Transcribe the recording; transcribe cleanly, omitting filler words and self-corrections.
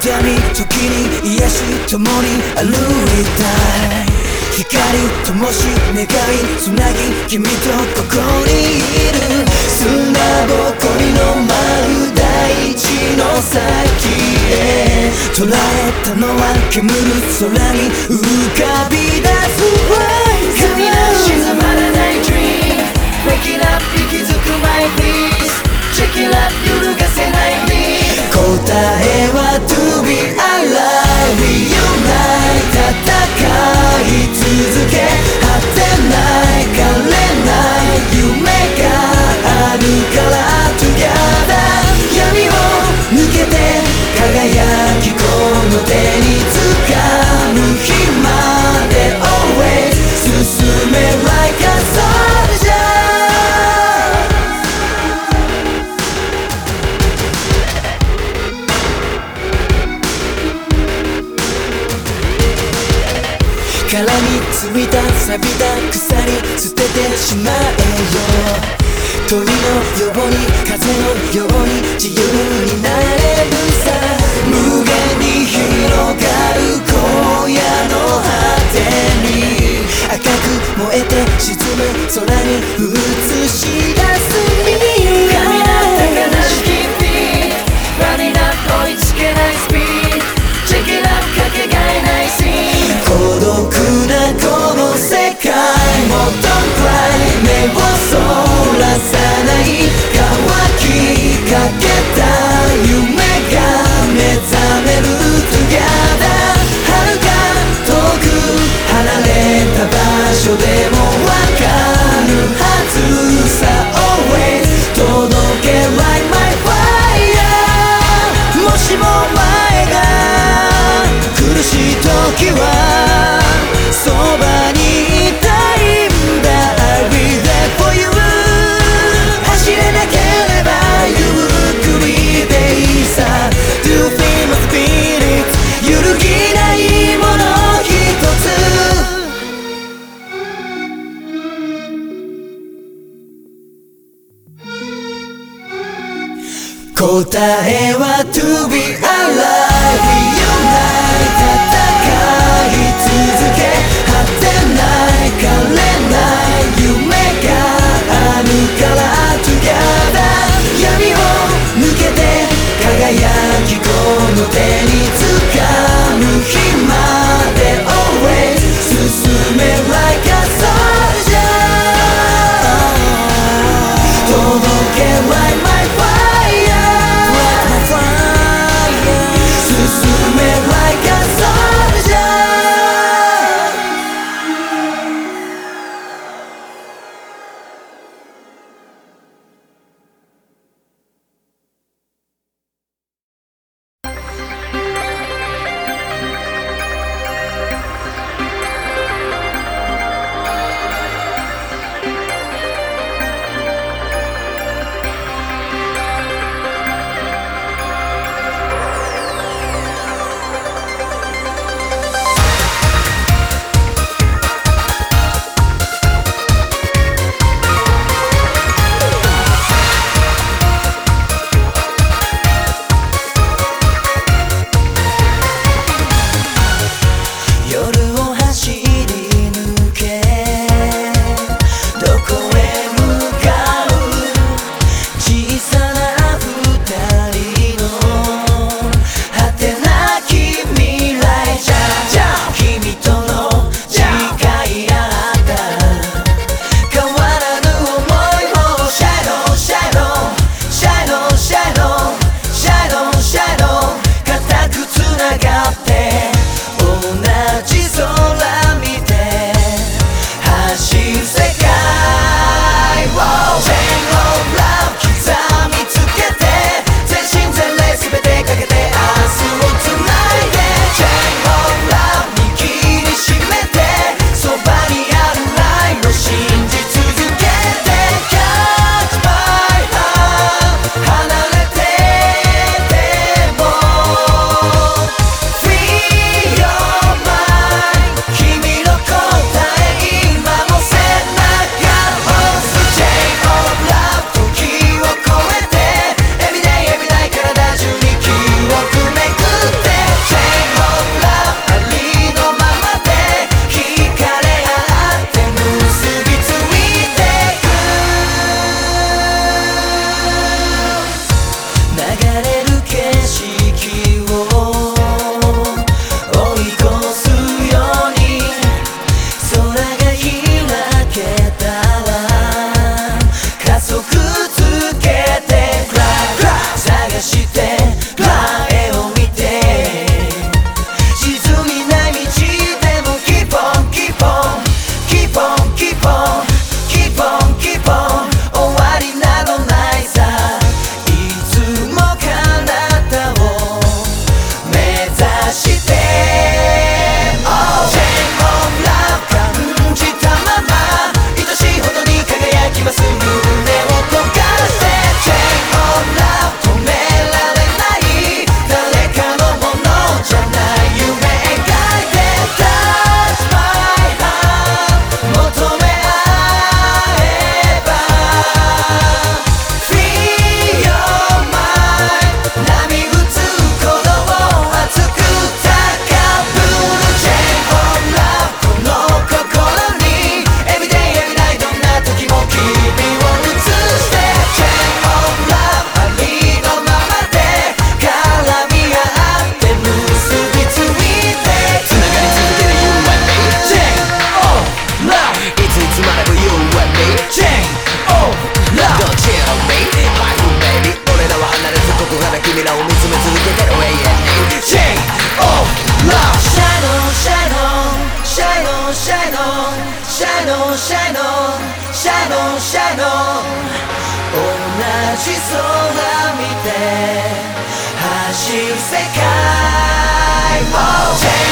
痛み時に癒し共に歩いたい光灯し願いつなぎ君とここにいる砂ぼこりの舞う大地の先へ捉えたのは煙る空に浮かび出す神が静まらない Dream Wake it up 息づく My Please Check it up 揺るがせないme 答えは To be alive Unite 戦い続け果てない枯れない夢があるから Together 闇を抜けて輝きこの手に掴む日まで Always 進め Like a soldier殻についた錆びた鎖捨ててしまえよ鳥のように風のように自由になれるさ無限に広がる荒野の果てに赤く燃えて沈む空に映し出す未来神なった悲しき Beat Running up 追いつけない Speed Check it up かけがえない Scene 孤独なこの世界も Don't cry 目をそらさない乾きかけた夢が目覚める Together 遥か遠く離れた場所でもわかるはずさ Always 届け Like my fire もしも前が苦しい時はそばにいたいんだ I'll be there for you 走れなければゆっくりでいいさ Do you feel my spirit 揺るぎないもの一つ答えは To be alive Unite 戦い続け果てない枯れない夢があるから Together 闇を抜けて輝きこの手に掴む日まで Always 進め Like a soldier 届け Like my fire ャドウシャドウシャドウシャドウ同じ空見て走る世界を